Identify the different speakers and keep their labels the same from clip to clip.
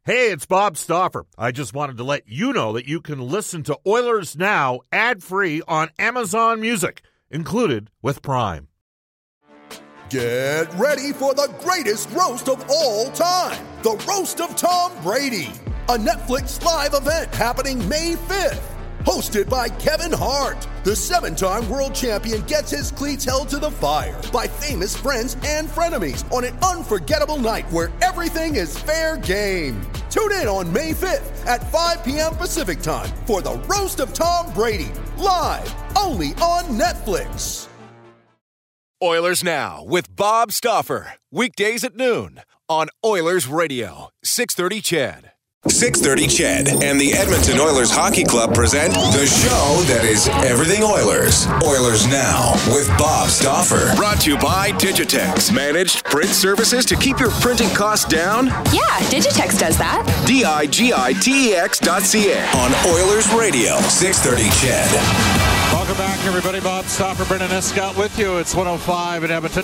Speaker 1: Hey, it's Bob Stauffer. I just wanted to let you know that you can listen to Oilers Now ad-free on Amazon Music, included with Prime.
Speaker 2: Get ready for the greatest roast of all time, the Roast of Tom Brady, a Netflix live event happening May 5th. Hosted by Kevin Hart, the 7-time world champion gets his cleats held to the fire by famous friends and frenemies on an unforgettable night where everything is fair game. Tune in on May 5th at 5 p.m. Pacific time for the Roast of Tom Brady, live only on Netflix.
Speaker 3: Oilers Now with Bob Stauffer, weekdays at noon on Oilers Radio, 630 CHED.
Speaker 4: 630 CHED and the Edmonton Oilers Hockey Club present the show that is everything Oilers. Oilers Now with Bob Stauffer.
Speaker 3: Brought to you by Digitex. Managed print services to keep your printing costs down?
Speaker 5: Yeah, Digitex does that.
Speaker 3: digitex.ca.
Speaker 4: On Oilers Radio, 630 CHED.
Speaker 6: Welcome back, everybody. Bob Stauffer, Brendan Escott with you. It's 105 in Edmonton.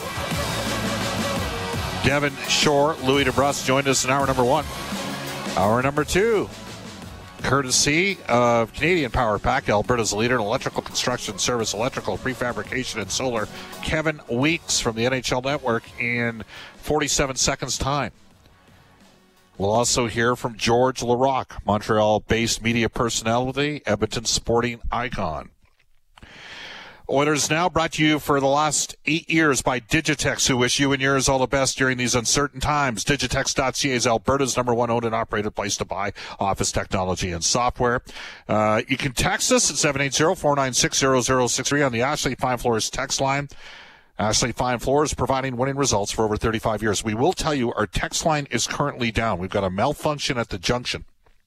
Speaker 6: Devin Shore, Louis DeBrusk joined us in hour number 1. Hour number 2, courtesy of Canadian Power Pack, Alberta's leader in electrical construction service, electrical prefabrication, and solar. Kevin Weeks from the NHL Network in 47 seconds time. We'll also hear from George Larocque, Montreal-based media personality, Edmonton sporting icon. Oilers Now brought to you for the last 8 years by Digitex, who wish you and yours all the best during these uncertain times. Digitex.ca is Alberta's #1 owned and operated place to buy office technology and software. You can text us at 780-496-0063 on the Ashley Fine Floors text line. Ashley Fine Floors providing winning results for over 35 years. We will tell you our text line is currently down. We've got a malfunction at the junction.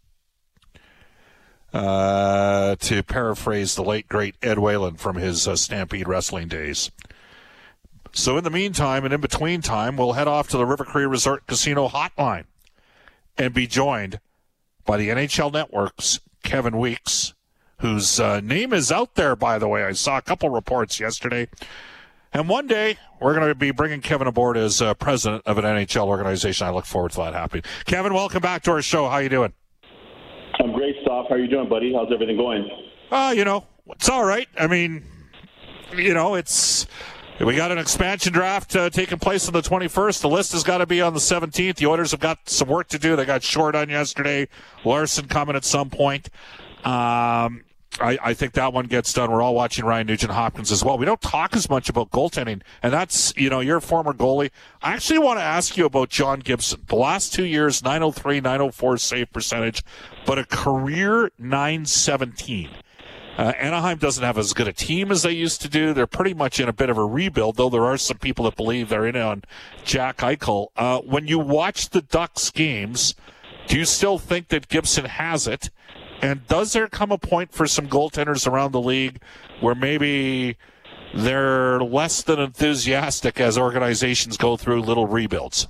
Speaker 6: To paraphrase the late, great Ed Whalen from his Stampede Wrestling days. So in the meantime and in between time, we'll head off to the River Cree Resort Casino hotline and be joined by the NHL Network's Kevin Weeks, whose name is out there, by the way. I saw a couple reports yesterday. And one day, we're going to be bringing Kevin aboard as president of an NHL organization. I look forward to that happening. Kevin, welcome back to our show. How you doing?
Speaker 7: I'm great, Staff. How are you doing, buddy? How's everything going?
Speaker 6: It's all right. I mean, we got an expansion draft taking place on the 21st. The list has got to be on the 17th. The Oilers have got some work to do. They got short on yesterday. Larson coming at some point. I think that one gets done. We're all watching Ryan Nugent-Hopkins as well. We don't talk as much about goaltending, and that's, you're a former goalie. I actually want to ask you about John Gibson. The last 2 years, .903, .904 save percentage, but a career .917. Anaheim doesn't have as good a team as they used to do. They're pretty much in a bit of a rebuild, though there are some people that believe they're in on Jack Eichel. When you watch the Ducks games, do you still think that Gibson has it? And does there come a point for some goaltenders around the league where maybe they're less than enthusiastic as organizations go through little rebuilds?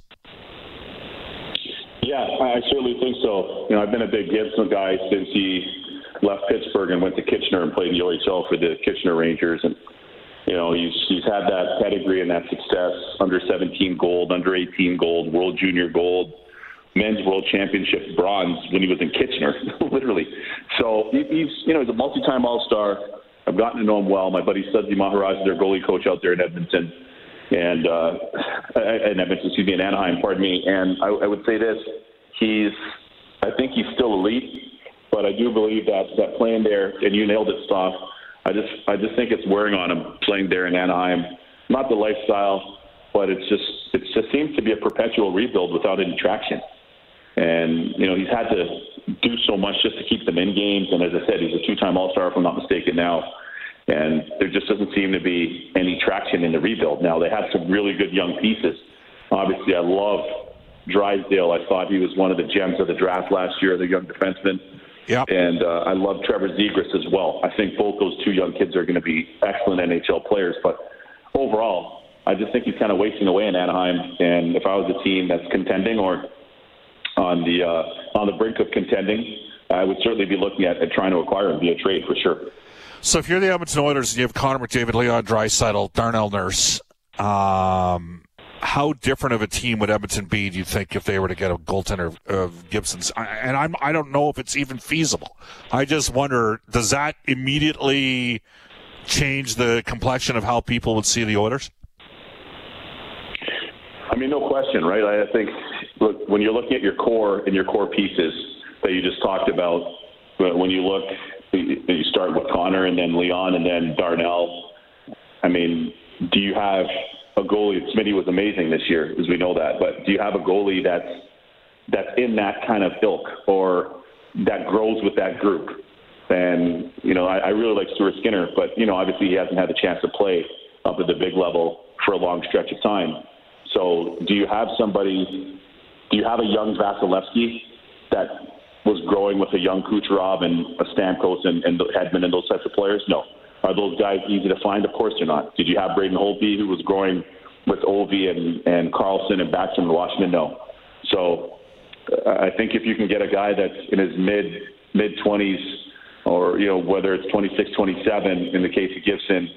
Speaker 7: Yeah, I certainly think so. I've been a big Gibson guy since he left Pittsburgh and went to Kitchener and played in the OHL for the Kitchener Rangers. And, he's had that pedigree and that success, under 17 gold, under 18 gold, World Junior gold, men's world championship bronze when he was in Kitchener, literally. So he's a multi-time All-Star. I've gotten to know him well. My buddy Sudsy Maharaj is their goalie coach out there in Edmonton, in Anaheim, pardon me. And I would say this, I think he's still elite, but I do believe that playing there, and you nailed it, Stoff, I just think it's wearing on him playing there in Anaheim. Not the lifestyle, but it just seems to be a perpetual rebuild without any traction. And, he's had to do so much just to keep them in games. And as I said, he's a 2-time All-Star, if I'm not mistaken now. And there just doesn't seem to be any traction in the rebuild. Now, they have some really good young pieces. Obviously, I love Drysdale. I thought he was one of the gems of the draft last year, the young defenseman.
Speaker 6: Yep.
Speaker 7: And I love Trevor Zegras as well. I think both those two young kids are going to be excellent NHL players. But overall, I just think he's kind of wasting away in Anaheim. And if I was a team that's contending or on the brink of contending, I would certainly be looking at trying to acquire him via trade for sure.
Speaker 6: So if you're the Edmonton Oilers and you have Connor McDavid, Leon Draisaitl, Darnell Nurse, how different of a team would Edmonton be, do you think, if they were to get a goaltender of Gibson's? I don't know if it's even feasible. I just wonder, does that immediately change the complexion of how people would see the Oilers?
Speaker 7: I mean, no question, right? I think, look, when you're looking at your core and your core pieces that you just talked about, when you look, you start with Connor and then Leon and then Darnell. I mean, do you have a goalie? Smitty was amazing this year, as we know that. But do you have a goalie that's in that kind of ilk or that grows with that group? And, I really like Stuart Skinner, but, obviously he hasn't had the chance to play up at the big level for a long stretch of time. So do you have a young Vasilevsky that was growing with a young Kucherov and a Stamkos and Hedman and those types of players? No. Are those guys easy to find? Of course they're not. Did you have Braden Holtby, who was growing with Ovi and Carlson and Backstrom in Washington? No. So I think if you can get a guy that's in his mid-20s or, whether it's 26, 27 in the case of Gibson,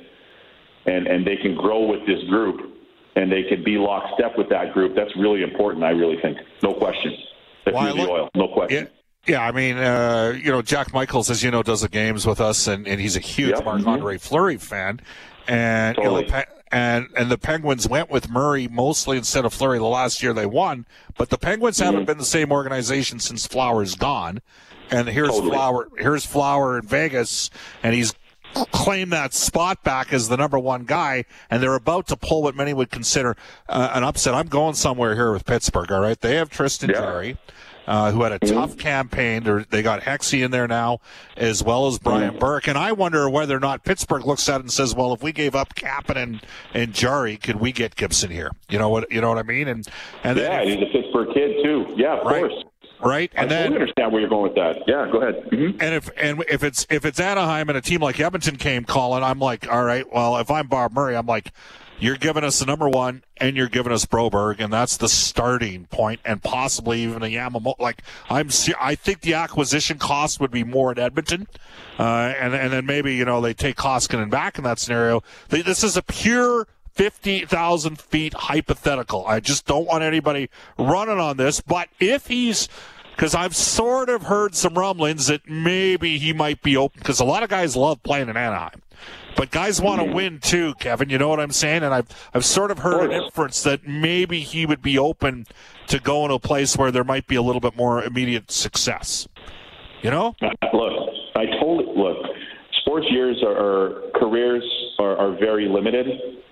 Speaker 7: and they can grow with this group and they can be lockstep with that group, that's really important, I really think. No question. That's the Oil. No question.
Speaker 6: Yeah, I mean, Jack Michaels, as you know, does the games with us, and he's a huge Marc-Andre Fleury fan. And
Speaker 7: totally.
Speaker 6: And the Penguins went with Murray mostly instead of Fleury the last year they won. But the Penguins haven't been the same organization since Flower's gone. And here's Flower in Vegas, and he's claimed that spot back as the number one guy, and they're about to pull what many would consider an upset. I'm going somewhere here with Pittsburgh, all right? They have Tristan Jarry, who had a tough campaign. They got Hexy in there now, as well as Brian Burke. And I wonder whether or not Pittsburgh looks at it and says, well, if we gave up Kapanen and Jarry, could we get Gibson here? You know what I mean? And
Speaker 7: then he's a Pittsburgh kid, too. Yeah, of course.
Speaker 6: Right, and
Speaker 7: I totally understand where you're going with that. Yeah, go ahead. Mm-hmm.
Speaker 6: And if it's Anaheim and a team like Edmonton came calling, I'm like, all right. Well, if I'm Bob Murray, I'm like, you're giving us the number one, and you're giving us Broberg, and that's the starting point, and possibly even a Yamamoto. Like I think the acquisition cost would be more in Edmonton, and then maybe they take Koskinen back in that scenario. This is a pure 50,000 feet hypothetical. I just don't want anybody running on this. But if because I've sort of heard some rumblings that maybe he might be open, because a lot of guys love playing in Anaheim. But guys want to win too, Kevin. You know what I'm saying? And I've sort of heard an inference that maybe he would be open to going to a place where there might be a little bit more immediate success.
Speaker 7: Look, sports careers are very limited.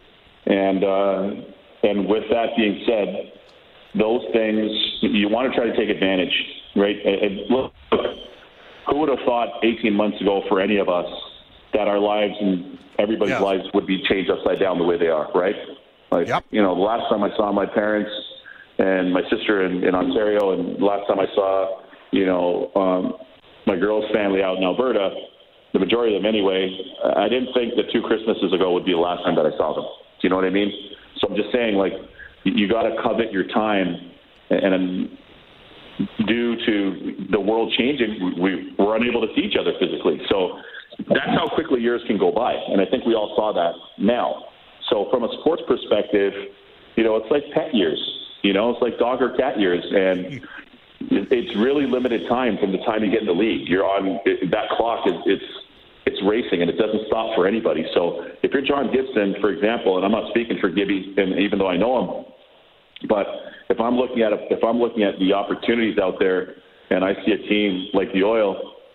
Speaker 7: And with that being said, those things, you want to try to take advantage, right? And look, who would have thought 18 months ago for any of us that our lives and everybody's lives would be changed upside down the way they are, right? The last time I saw my parents and my sister in Ontario, and the last time I saw, my girl's family out in Alberta, the majority of them anyway, I didn't think that 2 Christmases ago would be the last time that I saw them. Do you know what I mean? So I'm just saying, you got to covet your time, and due to the world changing, we're unable to see each other physically. So that's how quickly years can go by, and I think we all saw that now. So from a sports perspective, it's like pet years. It's like dog or cat years, and it's really limited time from the time you get in the league. You're on that clock. It's racing, and it doesn't stop for anybody. So if you're John Gibson, for example, and I'm not speaking for Gibby, and even though I know him, but if I'm looking at the opportunities out there, and I see a team like the Oil,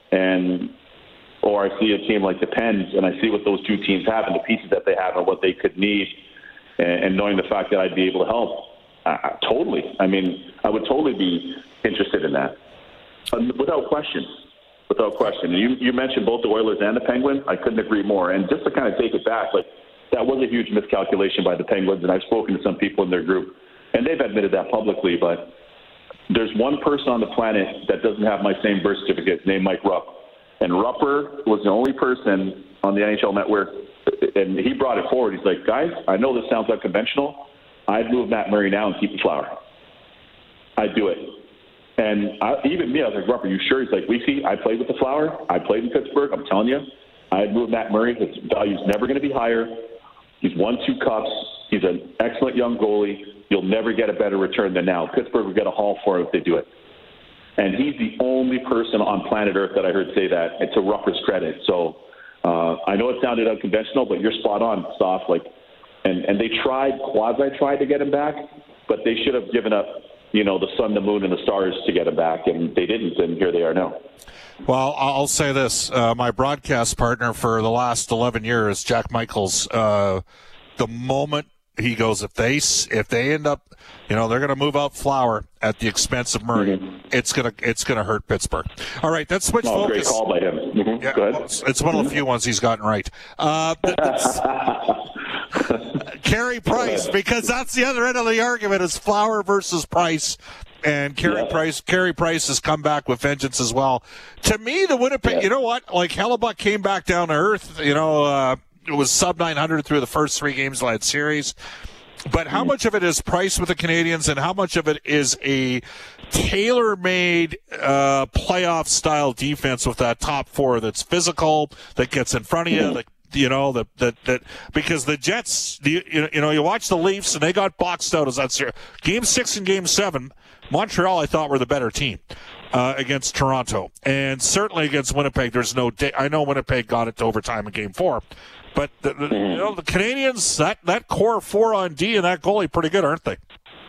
Speaker 7: or I see a team like the Pens, and I see what those two teams have and the pieces that they have and what they could need, and knowing the fact that I'd be able to help, totally. I mean, I would totally be interested in that, without question. Without question. You mentioned both the Oilers and the Penguins. I couldn't agree more. And just to kind of take it back, that was a huge miscalculation by the Penguins, and I've spoken to some people in their group, and they've admitted that publicly. But there's one person on the planet that doesn't have my same birth certificate, named Mike Rupp. And Rupper was the only person on the NHL Network, and he brought it forward. He's like, guys, I know this sounds unconventional. I'd move Matt Murray now and keep the Flower. I'd do it. And even me, I was like, Rupp, are you sure? He's like, I played with the Flower. I played in Pittsburgh. I'm telling you, I'd move Matt Murray. His value's never going to be higher. He's won 2 cups. He's an excellent young goalie. You'll never get a better return than now. Pittsburgh will get a haul for him if they do it. And he's the only person on planet Earth that I heard say that. It's a Rupper's credit. So I know it sounded unconventional, but you're spot on, Stoff. And they quasi-tried to get him back, but they should have given up, the sun, the moon, and the stars to get him back, and they didn't, and here they are now.
Speaker 6: Well, I'll say this. My broadcast partner for the last 11 years, Jack Michaels, the moment he goes, if they end up, they're going to move out Flower at the expense of Murray, it's going to hurt Pittsburgh. All right, let's switch focus.
Speaker 7: Great call by him. Mm-hmm.
Speaker 6: Yeah,
Speaker 7: Go ahead.
Speaker 6: well, it's one of the few ones he's gotten right. Carey Price, because that's the other end of the argument is Flower versus Price. And Carey Price has come back with vengeance as well. To me, the Winnipeg, you know what? Like Hellebuck came back down to earth. It was sub 900 through the first 3 games of that series. But how much of it is Price with the Canadians, and how much of it is a tailor-made playoff-style defense with that top 4 that's physical, that gets in front of you, because the Jets, you watch the Leafs and they got boxed out as that series. Game 6 and Game 7, Montreal I thought were the better team against Toronto, and certainly against Winnipeg. There's no day. I know Winnipeg got it to overtime in Game 4, but the Canadians, that core 4 on D and that goalie pretty good, aren't they?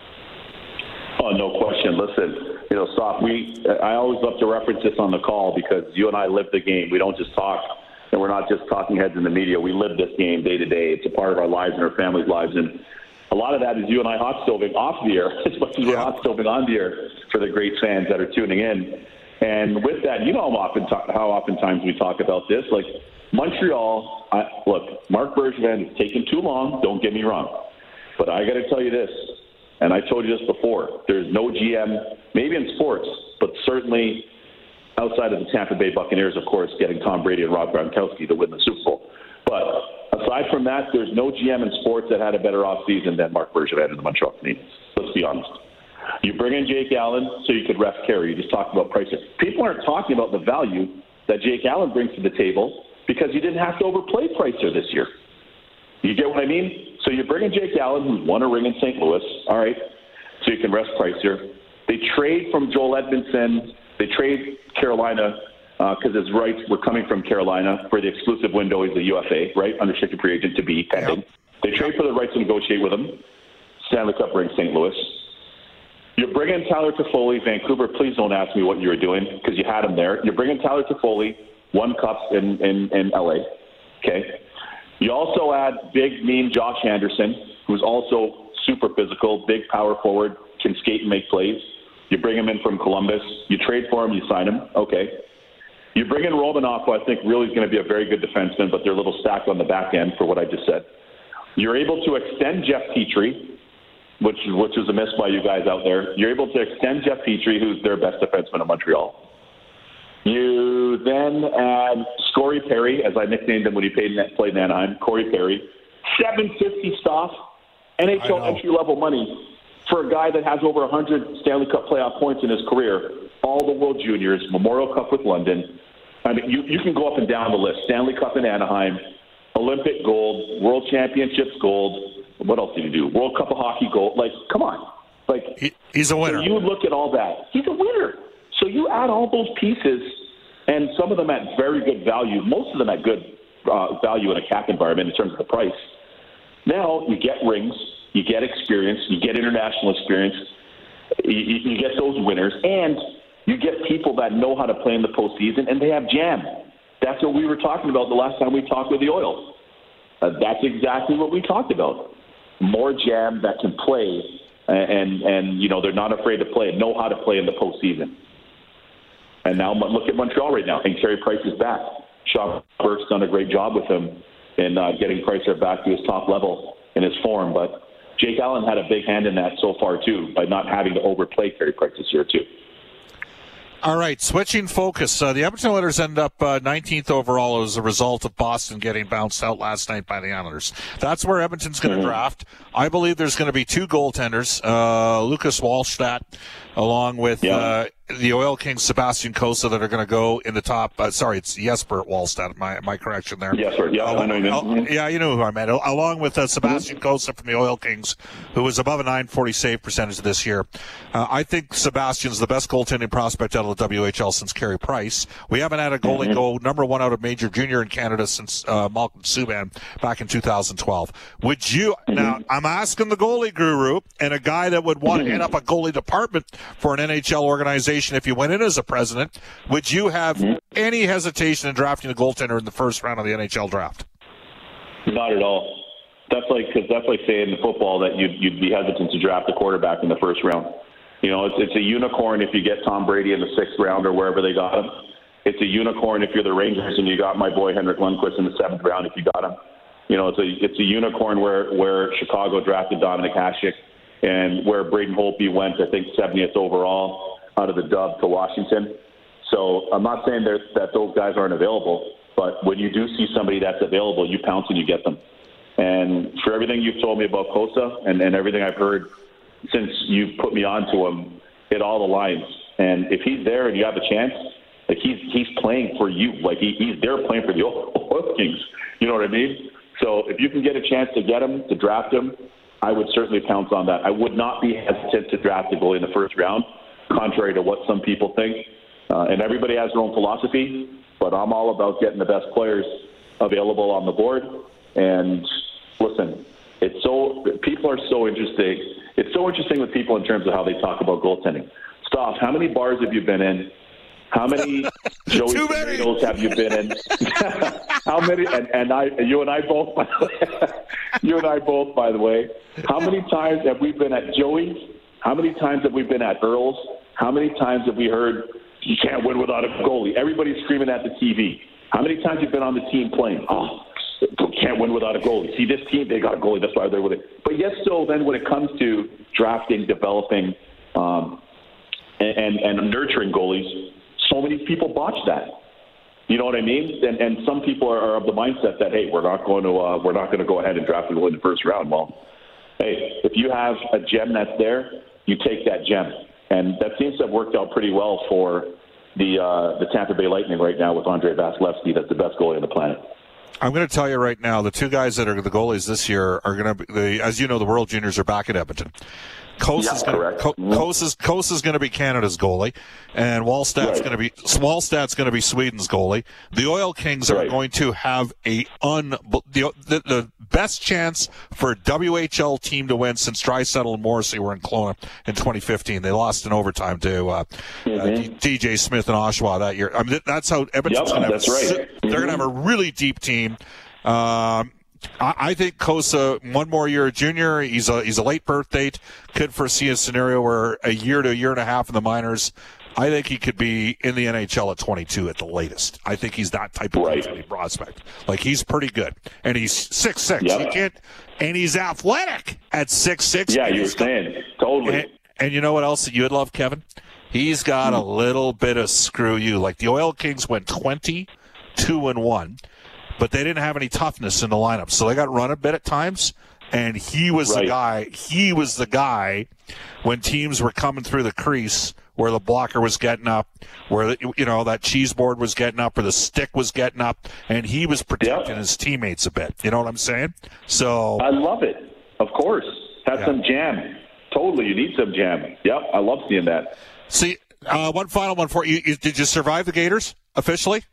Speaker 7: Oh, no question. Listen, Stoff, I always love to reference this on the call because you and I live the game. We don't just talk. And we're not just talking heads in the media. We live this game day to day. It's a part of our lives and our families' lives. And a lot of that is you and I hot stoving off the air as much as we're hot stoving on the air for the great fans that are tuning in. And with that, how oftentimes we talk about this. Like Montreal, look, Marc Bergevin is taking too long. Don't get me wrong. But I got to tell you this, and I told you this before, there's no GM, maybe in sports, but certainly outside of the Tampa Bay Buccaneers, of course, getting Tom Brady and Rob Gronkowski to win the Super Bowl. But aside from that, there's no GM in sports that had a better offseason than Marc Bergevin and the Montreal Canadiens. Let's be honest. You bring in Jake Allen so you could ref Carey. You just talked about Pricer. People aren't talking about the value that Jake Allen brings to the table because you didn't have to overplay Pricer this year. You get what I mean? So you bring in Jake Allen, who's won a ring in St. Louis, all right, so you can rest Pricer. They trade from Joel Edmondson. They trade Carolina because his rights were coming from Carolina for the exclusive window. He's a UFA, right, unrestricted free agent to be pending. Yep. They trade for the rights to negotiate with him. Stanley Cup ring, St. Louis. You bring in Tyler Toffoli. Vancouver, please don't ask me what you were doing because you had him there. You bring in Tyler Toffoli, 1 cup in L.A., okay? You also add big, mean Josh Anderson, who's also super physical, big power forward, can skate and make plays. You bring him in from Columbus. You trade for him. You sign him. Okay. You bring in Romanoff, who I think really is going to be a very good defenseman, but they're a little stacked on the back end for what I just said. You're able to extend Jeff Petrie, which was a miss by you guys out there. You're able to extend Jeff Petrie, who's their best defenseman in Montreal. You then add Corey Perry, as I nicknamed him when he played in Anaheim, Corey Perry. $750 stuff, NHL entry-level money for a guy that has over 100 Stanley Cup playoff points in his career, all the World Juniors, Memorial Cup with London. I mean, you can go up and down the list. Stanley Cup in Anaheim, Olympic gold, World Championships gold. What else did he do? World Cup of Hockey gold. Like, come on. Like,
Speaker 6: he's a winner.
Speaker 7: So you look at all that. He's a winner. So you add all those pieces, and some of them at very good value, most of them at good value in a cap environment in terms of the price. Now you get rings, you get experience, you get international experience, you get those winners, and you get people that know how to play in the postseason, and they have jam. That's what we were talking about the last time we talked with the Oils. That's exactly what we talked about. More jam that can play, and you know, they're not afraid to play and know how to play in the postseason. And now look at Montreal right now. I think Carey Price is back. Sean Burke's done a great job with him in getting Pricer back to his top level in his form. But Jake Allen had a big hand in that so far, too, by not having to overplay Carey Price this year, too.
Speaker 6: All right, switching focus. The Edmonton Oilers end up 19th overall as a result of Boston getting bounced out last night by the Islanders. That's where Edmonton's going to draft. I believe there's going to be two goaltenders, Lucas Wallstedt, along with the Oil Kings, Sebastian Cossa, that are going to go in the top. It's Jesper Wallstedt. My correction there.
Speaker 7: Jesper, yeah, I know you mean.
Speaker 6: Yeah, you know who I meant. Along with Sebastian Cossa from the Oil Kings, who was above a .940 save percentage this year. I think Sebastian's the best goaltending prospect out of the WHL since Carey Price. We haven't had a goalie go number one out of major junior in Canada since Malcolm Subban back in 2012. Would you, now I'm asking the goalie guru and a guy that would want to head up a goalie department for an NHL organization if you went in as a president, would you have any hesitation in drafting a goaltender in the first round of the NHL draft?
Speaker 7: Not at all. That's like saying in football that you'd be hesitant to draft a quarterback in the first round. You know, it's a unicorn if you get Tom Brady in the 6th round or wherever they got him. It's a unicorn if you're the Rangers and you got my boy Henrik Lundqvist in the 7th round if you got him. You know, it's a unicorn where Chicago drafted Dominic Hasek and where Braden Holtby went, I think, 70th overall out of the Dove to Washington. So I'm not saying that those guys aren't available, but when you do see somebody that's available, you pounce and you get them. And for everything you've told me about Cossa and everything I've heard since you've put me on to him, it all aligns. And if he's there and you have a chance, like he's playing for you. Like he's there playing for the Oil Kings. You know what I mean? So if you can get a chance to get him, to draft him, I would certainly pounce on that. I would not be hesitant to draft a goalie in the first round, contrary to what some people think. And everybody has their own philosophy, but I'm all about getting the best players available on the board. And listen, people are so interesting. It's so interesting with people in terms of how they talk about goaltending. Stoff, how many bars have you been in? How many Joey Tomatoes have you been in? How many? You and I both, by the way. How many times have we been at Joey's? How many times have we been at Earl's? How many times have we heard you can't win without a goalie? Everybody's screaming at the TV. How many times have you been on the team playing? Oh, can't win without a goalie. See, this team, they got a goalie. That's why they're with it. But yes, so then when it comes to drafting, developing, and nurturing goalies, so many people botch that. You know what I mean? And some people are of the mindset that, hey, we're not going to go ahead and draft a goalie in the first round. Well, hey, if you have a gem that's there, you take that gem, and that seems to have worked out pretty well for the Tampa Bay Lightning right now with Andrei Vasilevsky. That's the best goalie on the planet.
Speaker 6: I'm going to tell you right now, the two guys that are the goalies this year are going to be, as you know, the World Juniors are back at Edmonton. Kossa's going to be Canada's goalie, and Wallstedt's going to be Sweden's goalie. The Oil Kings are going to have the best chance for a WHL team to win since Draisaitl and Morrissey were in Kelowna in 2015. They lost in overtime to DJ Smith and Oshawa that year. I mean, that's how Edmonton's going to have. That's right. They're going to have a really deep team. I think Cossa, one more year at junior, he's a late birth date, could foresee a scenario where a year to a year and a half in the minors. I think he could be in the NHL at 22 at the latest. I think he's that type of prospect. Like, he's pretty good. And he's 6'6". Yep. And he's athletic at 6'6".
Speaker 7: Yeah, you were saying. Totally.
Speaker 6: And you know what else that you'd love, Kevin? He's got a little bit of screw you. Like, the Oil Kings went 22-1. But they didn't have any toughness in the lineup, so they got run a bit at times. And he was the guy. He was the guy when teams were coming through the crease, where the blocker was getting up, where that cheese board was getting up, or the stick was getting up, and he was protecting his teammates a bit. You know what I'm saying? So
Speaker 7: I love it. Of course, have some jam. Totally, you need some jam. Yep, I love seeing that.
Speaker 6: See, one final one for you. Did you survive the Gators officially?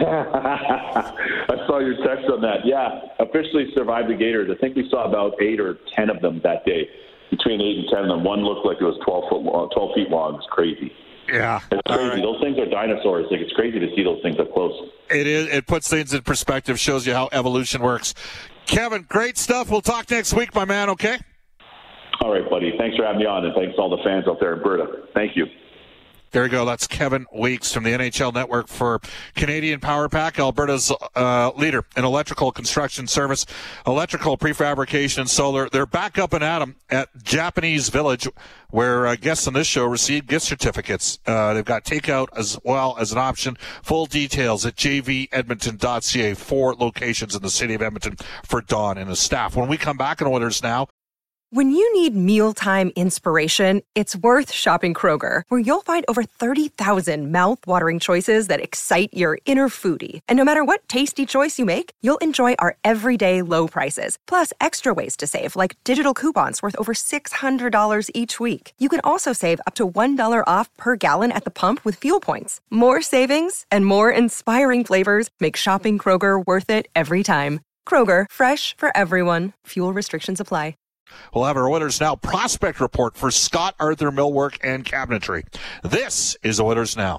Speaker 7: I saw your text on that. Yeah, officially survived the Gators. I think we saw about 8 or 10 of them that day. Between 8 and 10 of them. One looked like it was 12 feet long. It's crazy.
Speaker 6: Yeah.
Speaker 7: It's crazy. Right. Those things are dinosaurs. Like, it's crazy to see those things up close.
Speaker 6: It is. It puts things in perspective, shows you how evolution works. Kevin, great stuff. We'll talk next week, my man, okay?
Speaker 7: All right, buddy. Thanks for having me on, and thanks to all the fans out there in Alberta. Thank you.
Speaker 6: There you go. That's Kevin Weeks from the NHL Network for Canadian Power Pack, Alberta's leader in electrical construction service, electrical prefabrication and solar. They're back up and at 'em at Japanese Village, where guests on this show receive gift certificates. They've got takeout as well as an option. Full details at jvedmonton.ca. 4 locations in the city of Edmonton for Don and his staff. When we come back in Oilers Now,
Speaker 8: When you need mealtime inspiration, it's worth shopping Kroger, where you'll find over 30,000 mouth-watering choices that excite your inner foodie. And no matter what tasty choice you make, you'll enjoy our everyday low prices, plus extra ways to save, like digital coupons worth over $600 each week. You can also save up to $1 off per gallon at the pump with fuel points. More savings and more inspiring flavors make shopping Kroger worth it every time. Kroger, fresh for everyone. Fuel restrictions apply.
Speaker 6: We'll have our Oilers Now prospect report for Scott Arthur Millwork and Cabinetry. This is Oilers Now.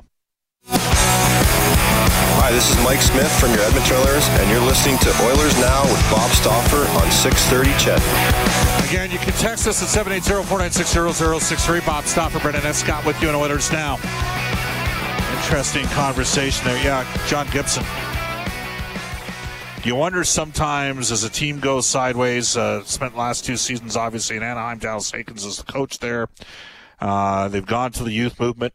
Speaker 9: Hi, this is Mike Smith from your Edmonton Oilers, and you're listening to Oilers Now with Bob Stauffer on 630 CHED.
Speaker 6: Again, you can text us at 780-496-0063. Bob Stauffer, Brendan Escott with you on Oilers Now. Interesting conversation there. Yeah, John Gibson. You wonder sometimes as a team goes sideways, spent last 2 seasons obviously in Anaheim. Dallas Eakins is the coach there. They've gone to the youth movement.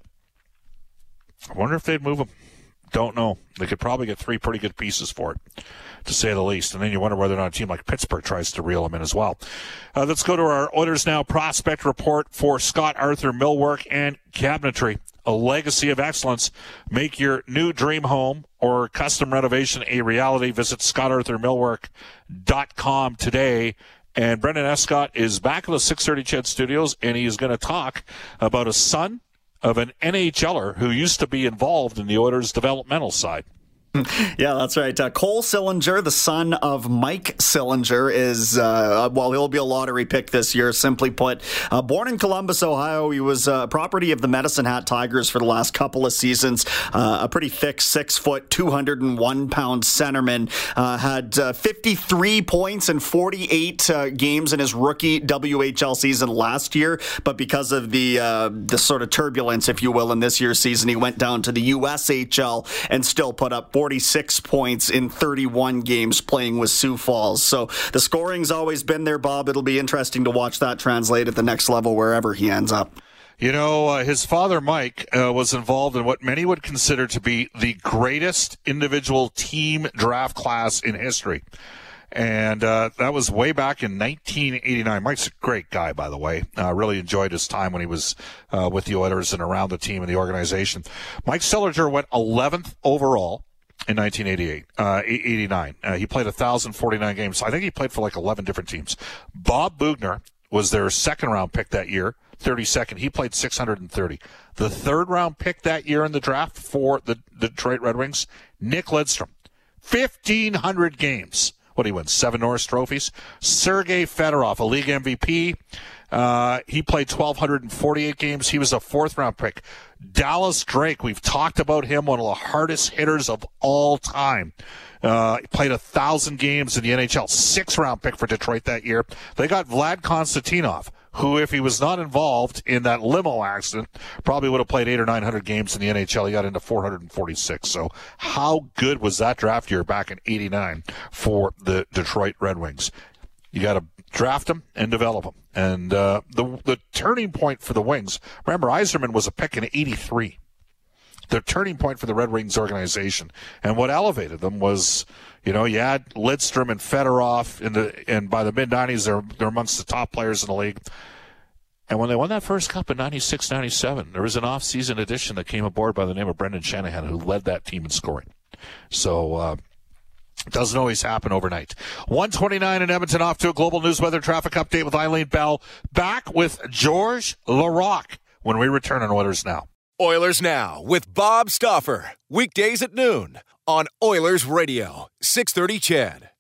Speaker 6: I wonder if they'd move him. Don't know. They could probably get 3 pretty good pieces for it, to say the least. And then you wonder whether or not a team like Pittsburgh tries to reel him in as well. Let's go to our Oilers Now prospect report for Scott Arthur Millwork and Cabinetry. A legacy of excellence. Make your new dream home or custom renovation a reality. Visit ScottArthurMillwork.com today. And Brendan Escott is back in the 630 CHED studios, and he is going to talk about a son of an NHLer who used to be involved in the Oilers' developmental side.
Speaker 10: Yeah, that's right. Cole Sillinger, the son of Mike Sillinger, is, he'll be a lottery pick this year, simply put. Born in Columbus, Ohio, he was property of the Medicine Hat Tigers for the last couple of seasons. A pretty thick 6-foot, 201-pound centerman. Had 53 points in 48 games in his rookie WHL season last year, but because of the sort of turbulence, if you will, in this year's season, he went down to the USHL and still put up 46 points in 31 games playing with Sioux Falls. So the scoring's always been there, Bob. It'll be interesting to watch that translate at the next level wherever he ends up.
Speaker 6: You know, his father, Mike, was involved in what many would consider to be the greatest individual team draft class in history. And that was way back in 1989. Mike's a great guy, by the way. Really enjoyed his time when he was with the Oilers and around the team and the organization. Mike Sillinger went 11th overall in 1989. He played 1,049 games. I think he played for like 11 different teams. Bob Bugner was their second-round pick that year, 32nd. He played 630. The third-round pick that year in the draft for the Detroit Red Wings, Nick Lidstrom, 1,500 games. What did he win? 7 Norris trophies. Sergei Fedorov, a league MVP. He played 1,248 games. He was a 4th-round pick. Dallas Drake, we've talked about him, one of the hardest hitters of all time. He played 1,000 games in the NHL. 6th-round pick for Detroit that year. They got Vlad Konstantinov, who, if he was not involved in that limo accident, probably would have played 800 or 900 games in the NHL. He got into 446. So how good was that draft year back in 89 for the Detroit Red Wings? You got to draft them and develop them. And the turning point for the Wings, remember, Yzerman was a pick in 83. The turning point for the Red Wings organization. And what elevated them was, you know, you had Lidstrom and Fedorov, and by the mid-90s, they're amongst the top players in the league. And when they won that first cup in 96-97, there was an off-season addition that came aboard by the name of Brendan Shanahan, who led that team in scoring. So, it doesn't always happen overnight. 1:29 in Edmonton, off to a global news weather traffic update with Eileen Bell. Back with Georges Laraque when we return on Oilers Now.
Speaker 3: Oilers Now with Bob Stauffer. Weekdays at noon on Oilers Radio, 630 CHED.